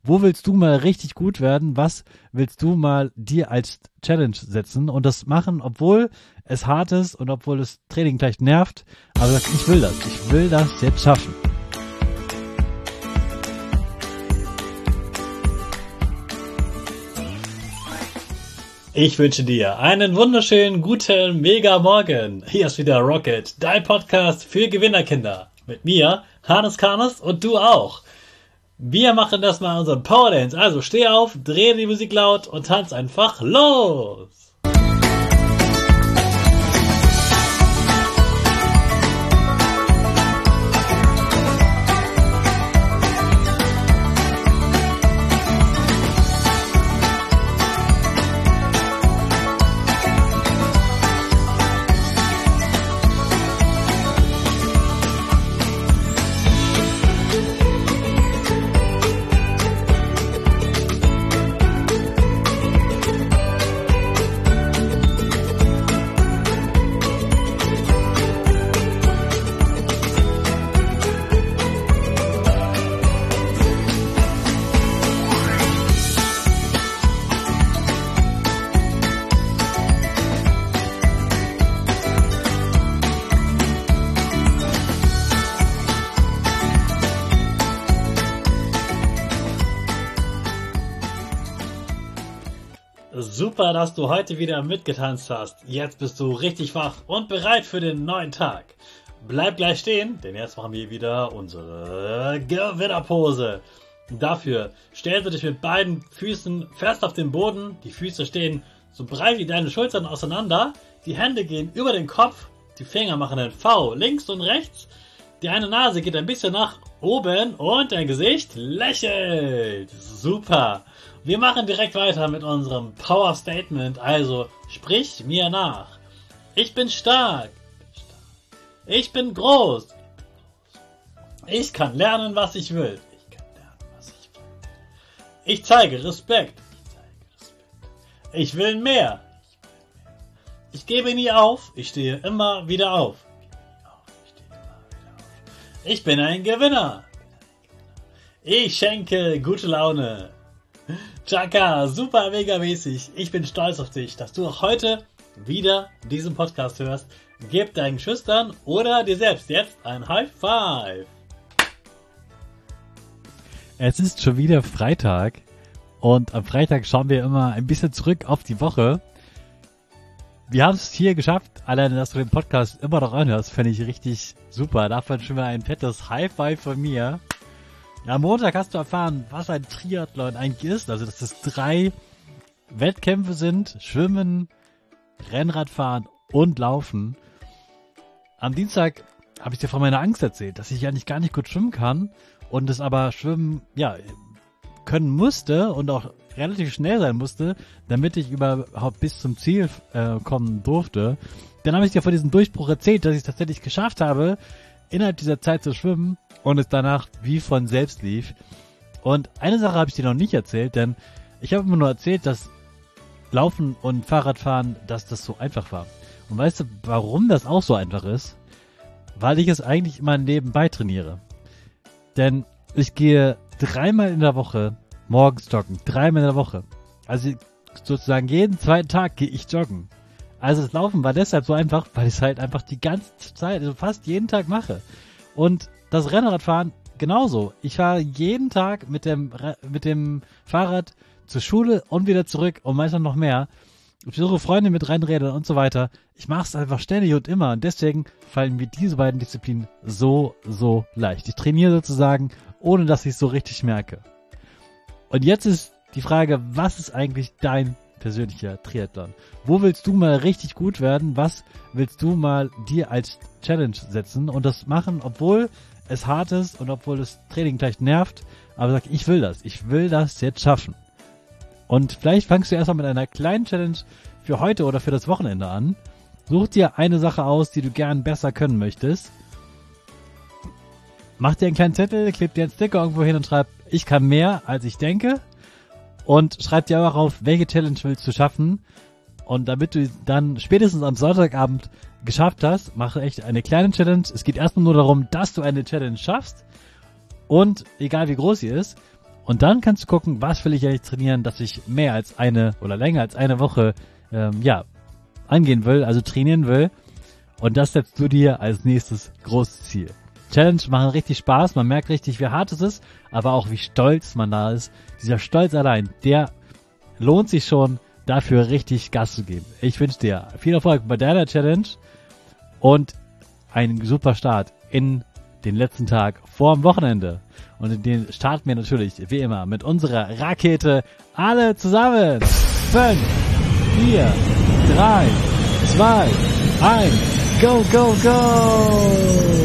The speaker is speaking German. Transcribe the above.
Wo willst du mal richtig gut werden? Was willst du mal dir als Challenge setzen und das machen, obwohl es hart ist und obwohl das Training vielleicht nervt, aber sag, ich will das jetzt schaffen. Ich wünsche dir einen wunderschönen, guten, mega Morgen. Hier ist wieder Rocket, dein Podcast für Gewinnerkinder. Mit mir, Hannes Karnes und du auch. Wir machen das mal unseren Power Dance. Also steh auf, dreh die Musik laut und tanz einfach los. Super, dass du heute wieder mitgetanzt hast. Jetzt bist du richtig wach und bereit für den neuen Tag. Bleib gleich stehen, denn jetzt machen wir wieder unsere Gewinnerpose. Dafür stellst du dich mit beiden Füßen fest auf den Boden. Die Füße stehen so breit wie deine Schultern auseinander. Die Hände gehen über den Kopf. Die Finger machen ein V links und rechts. Die eine Nase geht ein bisschen nach oben und dein Gesicht lächelt. Super. Wir machen direkt weiter mit unserem Power Statement. Also sprich mir nach. Ich bin stark. Ich bin groß. Ich kann lernen, was ich will. Ich zeige Respekt. Ich will mehr. Ich gebe nie auf. Ich stehe immer wieder auf. Ich bin ein Gewinner. Ich schenke gute Laune. Chaka, super mega mäßig. Ich bin stolz auf dich, dass du auch heute wieder diesen Podcast hörst. Gib deinen Schüchtern oder dir selbst jetzt ein High Five. Es ist schon wieder Freitag und am Freitag schauen wir immer ein bisschen zurück auf die Woche. Wir haben es hier geschafft, alleine, dass du den Podcast immer noch anhörst, fände ich richtig super. Davon schon mal ein fettes High Five von mir. Am Montag hast du erfahren, was ein Triathlon eigentlich ist. Also, dass es 3 Wettkämpfe sind. Schwimmen, Rennradfahren und Laufen. Am Dienstag habe ich dir von meiner Angst erzählt, dass ich eigentlich gar nicht gut schwimmen kann. Und es aber schwimmen, können musste und auch relativ schnell sein musste, damit ich überhaupt bis zum Ziel kommen durfte. Dann habe ich dir von diesem Durchbruch erzählt, dass ich es tatsächlich geschafft habe, innerhalb dieser Zeit zu schwimmen und es danach wie von selbst lief. Und eine Sache habe ich dir noch nicht erzählt, denn ich habe immer nur erzählt, dass Laufen und Fahrradfahren, dass das so einfach war. Und weißt du, warum das auch so einfach ist? Weil ich es eigentlich immer nebenbei trainiere. Denn ich gehe 3-mal in der Woche morgens joggen. 3-mal in der Woche. Also sozusagen jeden zweiten Tag gehe ich joggen. Also das Laufen war deshalb so einfach, weil ich es halt einfach die ganze Zeit, also fast jeden Tag mache. Und das Rennradfahren genauso. Ich fahre jeden Tag mit dem Fahrrad zur Schule und wieder zurück und meistens noch mehr. Ich versuche Freunde mit Rennrädern und so weiter. Ich mache es einfach ständig und immer und deswegen fallen mir diese beiden Disziplinen so leicht. Ich trainiere sozusagen, ohne dass ich es so richtig merke. Und jetzt ist die Frage, was ist eigentlich dein persönlicher Triathlon? Wo willst du mal richtig gut werden? Was willst du mal dir als Challenge setzen und das machen, obwohl es hart ist und obwohl das Training vielleicht nervt, aber sag, ich will das jetzt schaffen. Und vielleicht fangst du erstmal mit einer kleinen Challenge für heute oder für das Wochenende an. Such dir eine Sache aus, die du gern besser können möchtest. Mach dir einen kleinen Zettel, kleb dir einen Sticker irgendwo hin und schreib, ich kann mehr, als ich denke. Und schreib dir auch auf, welche Challenge willst du schaffen. Und damit du dann spätestens am Sonntagabend geschafft hast, mache echt eine kleine Challenge. Es geht erstmal nur darum, dass du eine Challenge schaffst. Und egal wie groß sie ist. Und dann kannst du gucken, was will ich eigentlich trainieren, dass ich mehr als eine oder länger als eine Woche angehen will, also trainieren will. Und das setzt du dir als nächstes großes Ziel. Challenge machen richtig Spaß, man merkt richtig, wie hart es ist, aber auch wie stolz man da ist. Dieser Stolz allein, der lohnt sich schon, dafür richtig Gas zu geben. Ich wünsche dir viel Erfolg bei deiner Challenge und einen super Start in den letzten Tag vor dem Wochenende. Und in den starten wir natürlich, wie immer, mit unserer Rakete alle zusammen. 5, 4, 3, 2, 1, go, go, go!